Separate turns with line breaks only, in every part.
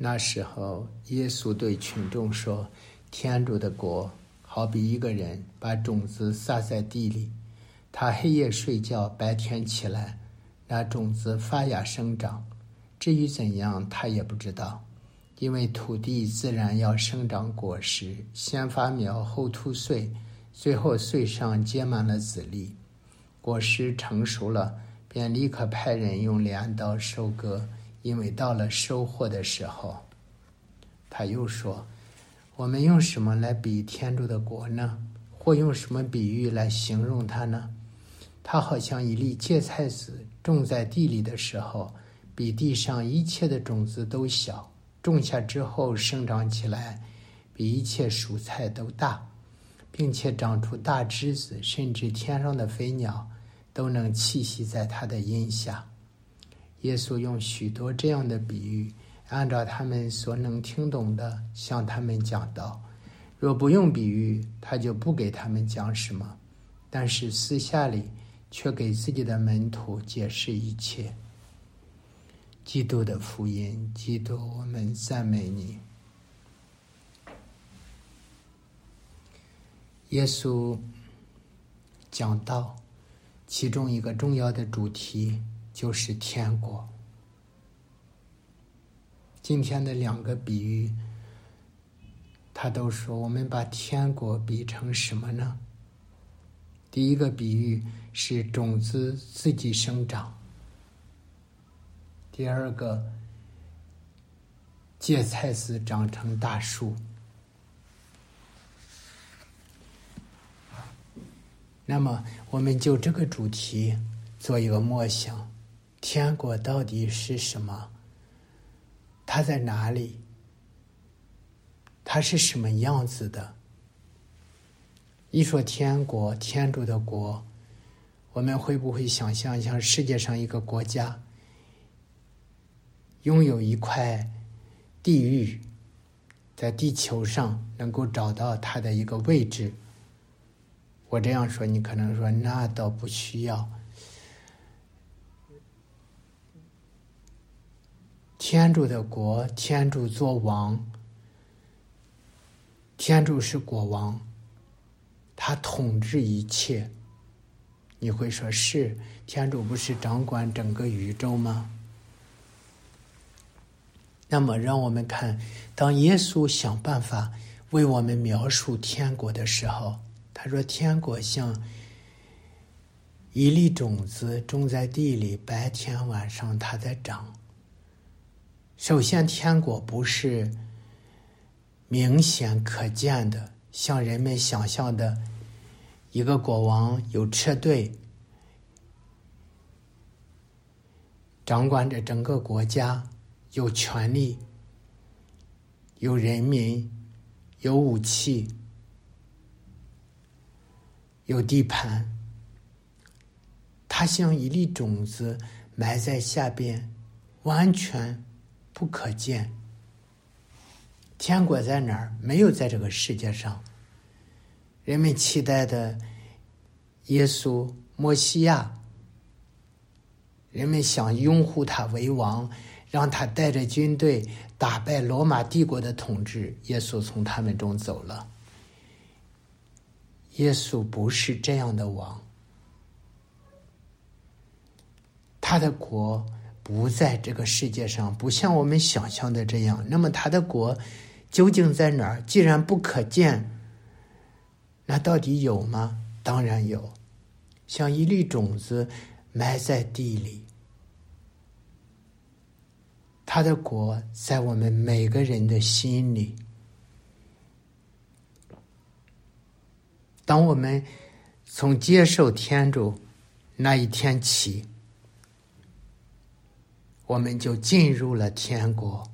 那时候，耶稣对群众说：天主的国好比一个人把种子撒在地里，他黑夜睡觉，白天起来，那种子发芽生长，至于怎样，他也不知道，因为土地自然要生长果实，先发苗，后吐穗，最后穗上结满了籽粒，果实成熟了，便立刻派人用镰刀收割，因为到了收获的时候。他又说：我们用什么来比天主的国呢？或用什么比喻来形容它呢？它好像一粒芥菜籽种在地里的时候，比地上一切的种子都小，种下之后生长起来，比一切蔬菜都大，并且长出大枝子，甚至天上的飞鸟都能栖息在它的荫下。耶稣用许多这样的比喻，按照他们所能听懂的向他们讲道。若不用比喻，他就不给他们讲什么，但是私下里却给自己的门徒解释一切。基督的福音，基督，我们赞美你。耶稣讲道，其中一个重要的主题就是天国。今天的两个比喻，他都说我们把天国比成什么呢？第一个比喻是种子自己生长，第二个芥菜籽长成大树。那么我们就这个主题做一个默想，天国到底是什么？它在哪里？它是什么样子的？一说天国，天主的国，我们会不会想象像世界上一个国家拥有一块地域，在地球上能够找到它的一个位置？我这样说，你可能说那倒不需要。天主的国，天主做王，天主是国王，他统治一切。你会说是，天主不是掌管整个宇宙吗？那么让我们看，当耶稣想办法为我们描述天国的时候，他说天国像一粒种子种在地里，白天晚上它在长。首先，天国不是明显可见的，像人们想象的一个国王有车队，掌管着整个国家，有权力，有人民，有武器，有地盘。它像一粒种子埋在下边，完全不可见。天国在哪儿？没有在这个世界上。人们期待的耶稣默西亚，人们想拥护他为王，让他带着军队打败罗马帝国的统治。耶稣从他们中走了。耶稣不是这样的王，他的国不在这个世界上，不像我们想象的这样。那么他的国究竟在哪儿？既然不可见，那到底有吗？当然有，像一粒种子埋在地里。他的国在我们每个人的心里。当我们从接受天主那一天起，我们就进入了天国。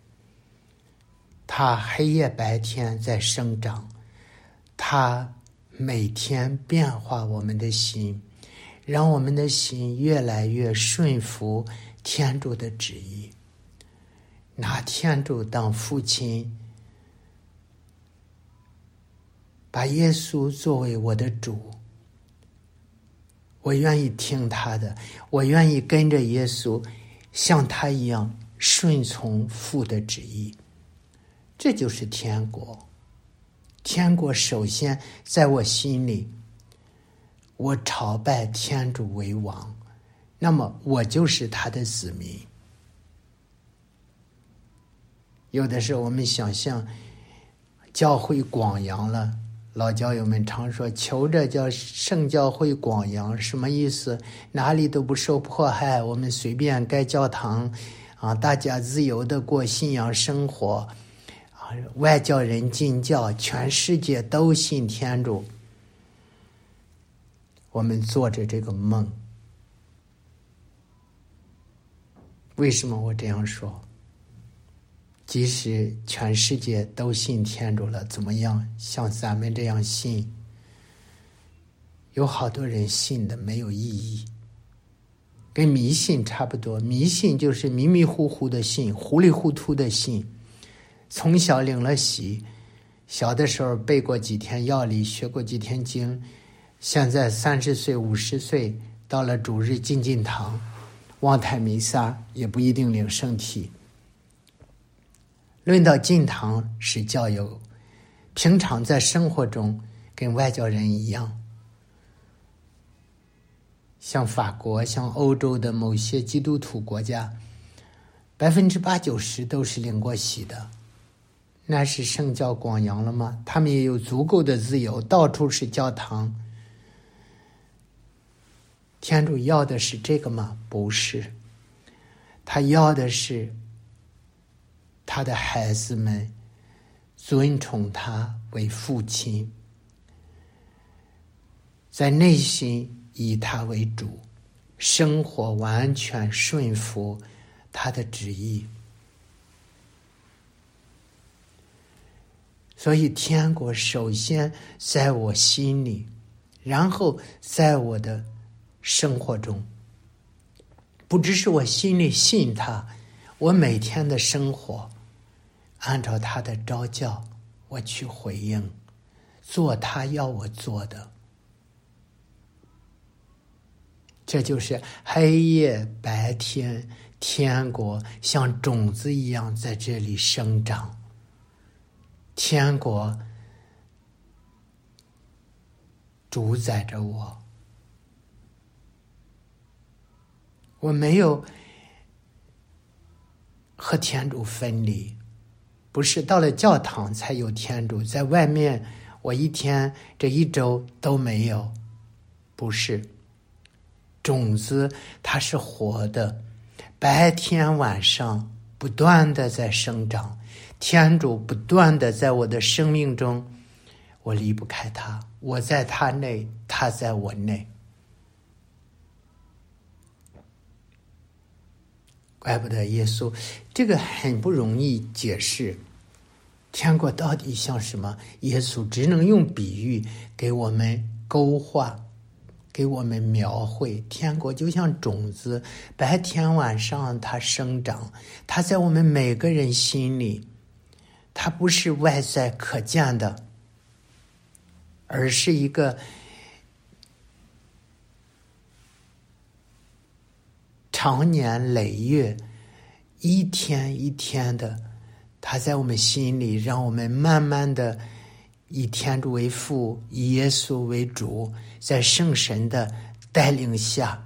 它黑夜白天在生长，它每天变化我们的心，让我们的心越来越顺服天主的旨意，拿天主当父亲，把耶稣作为我的主。我愿意听他的，我愿意跟着耶稣，像他一样顺从父的旨意，这就是天国。天国首先在我心里，我朝拜天主为王，那么我就是他的子民。有的时候我们想象教会广扬了，老教友们常说求着叫圣教会广扬，什么意思？哪里都不受迫害，我们随便盖教堂大家自由的过信仰生活外教人进教，全世界都信天主。我们做着这个梦。为什么我这样说？即使全世界都信天主了，怎么样？像咱们这样信，有好多人信的没有意义，跟迷信差不多。迷信就是迷迷糊糊的信，糊里糊涂的信。从小领了洗，小的时候背过几天药理，学过几天经，现在30岁50岁，到了主日进堂，望台弥撒也不一定领圣体。论到进堂是教友，平常在生活中跟外教人一样。像法国，像欧洲的某些基督徒国家，80%-90%都是领过洗的。那是圣教广扬了吗？他们也有足够的自由，到处是教堂。天主要的是这个吗？不是，他要的是他的孩子们尊崇他为父亲，在内心以他为主，生活完全顺服他的旨意。所以天国首先在我心里，然后在我的生活中。不只是我心里信他，我每天的生活按照他的召教我去回应，做他要我做的。这就是黑夜白天，天国像种子一样在这里生长。天国主宰着我，我没有和天主分离，不是到了教堂才有天主，在外面我一天这一周都没有，不是。种子它是活的，白天晚上不断的在生长，天主不断的在我的生命中，我离不开他，我在他内，他在我内。怪不得耶稣，这个很不容易解释，天国到底像什么？耶稣只能用比喻给我们勾画，给我们描绘。天国就像种子，白天晚上它生长，它在我们每个人心里，它不是外在可见的，而是一个长年累月，一天一天的，它在我们心里，让我们慢慢的以天主为父，以耶稣为主，在圣神的带领下，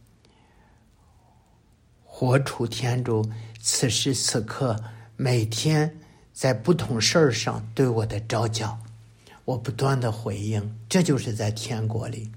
活出天主此时此刻每天在不同事儿上对我的召教，我不断的回应，这就是在天国里。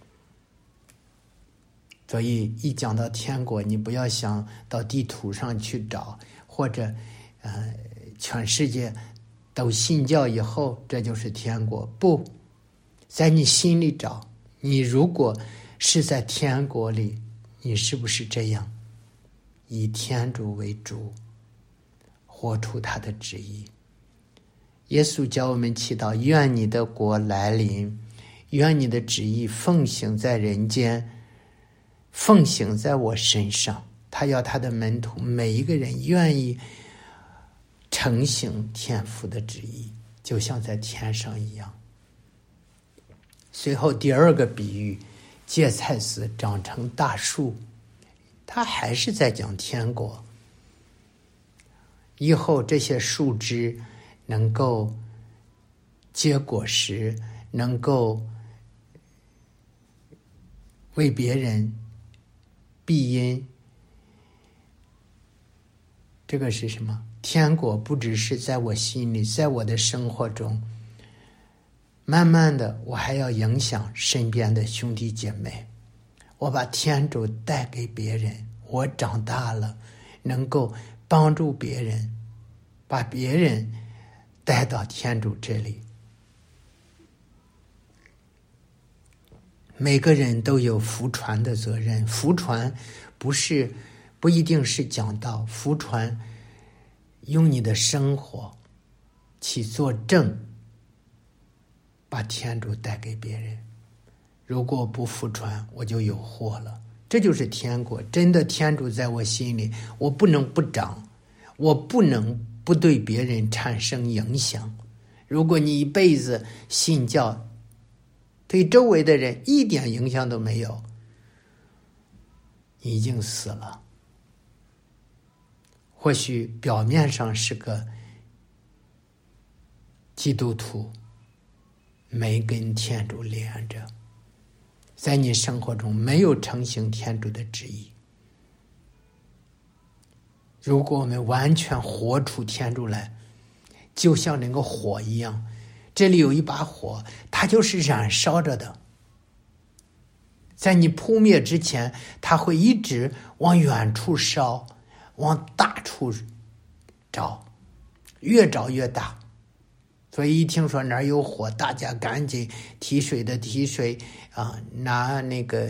所以一讲到天国，你不要想到地图上去找，或者全世界都信教以后这就是天国，不，在你心里找。你如果是在天国里，你是不是这样以天主为主，活出他的旨意？耶稣教我们祈祷，愿你的国来临，愿你的旨意奉行在人间，奉行在我身上。他要他的门徒每一个人愿意承行天父的旨意，就像在天上一样。随后第二个比喻，芥菜丝长成大树，他还是在讲天国。 以后这些树枝能够结果实，能够为别人庇荫。这个是什么？天国不只是在我心里，在我的生活中，慢慢的我还要影响身边的兄弟姐妹，我把天主带给别人，我长大了能够帮助别人，把别人带到天主这里。每个人都有福传的责任，福传不一定是讲道，福传用你的生活去作证，把天主带给别人。如果不福传，我就有祸了。这就是天国，真的天主在我心里，我不能不长，我不能不对别人产生影响。如果你一辈子信教，对周围的人一点影响都没有，你已经死了。或许表面上是个基督徒，没跟天主连着，在你生活中没有承行天主的旨意。如果我们完全活出天主来，就像那个火一样，这里有一把火，它就是燃烧着的，在你扑灭之前，它会一直往远处烧，往大处着，越着越大。所以一听说哪儿有火，大家赶紧提水的提水啊，拿那个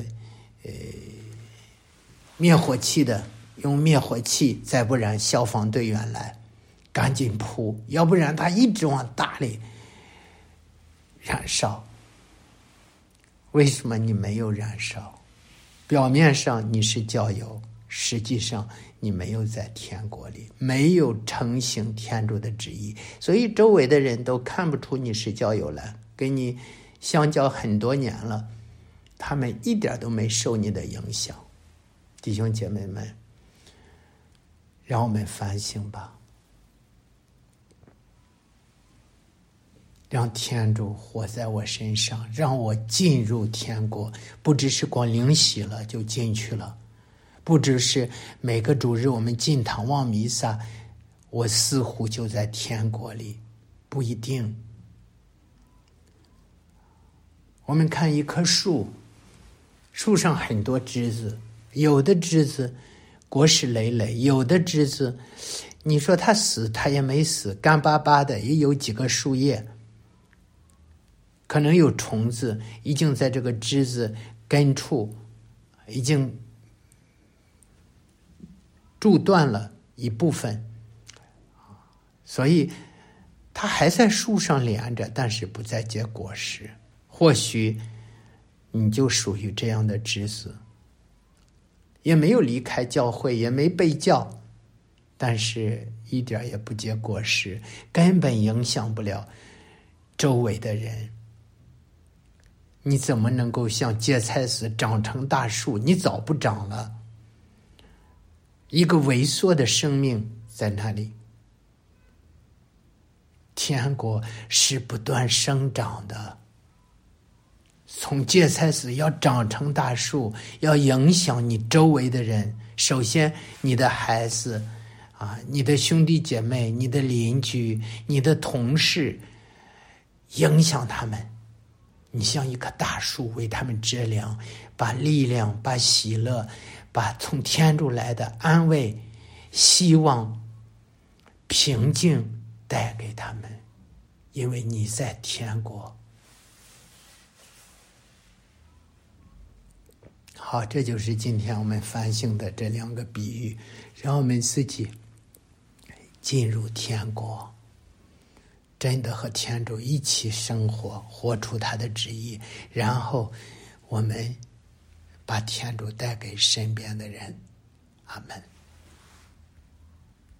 灭火器的用灭火器，再不然消防队员来赶紧扑，要不然它一直往大里燃烧。为什么你没有燃烧？表面上你是教友，实际上你没有在天国里，没有承行天主的旨意，所以周围的人都看不出你是教友来，跟你相交很多年了，他们一点都没受你的影响。弟兄姐妹们，让我们反省吧，让天主活在我身上，让我进入天国，不只是光领洗了就进去了，不只是每个主日我们进堂望弥撒，我似乎就在天国里，不一定。我们看一棵树，树上很多枝子，有的枝子果实累累，有的枝子你说它死它也没死，干巴巴的，也有几个树叶，可能有虫子已经在这个枝子根处已经蛀断了一部分，所以它还在树上连着，但是不再结果实。或许你就属于这样的枝子，也没有离开教会，也没被教，但是一点也不结果实，根本影响不了周围的人。你怎么能够像芥菜丝长成大树？你早不长了，一个萎缩的生命在那里。天国是不断生长的，从芥菜丝要长成大树，要影响你周围的人。首先你的孩子啊，你的兄弟姐妹，你的邻居，你的同事，影响他们。你像一棵大树，为他们遮凉，把力量，把喜乐，把从天主来的安慰、希望、平静带给他们，因为你在天国。好，这就是今天我们反省的这两个比喻，让我们自己进入天国，真的和天主一起生活，活出他的旨意，然后我们把天主带给身边的人。阿们。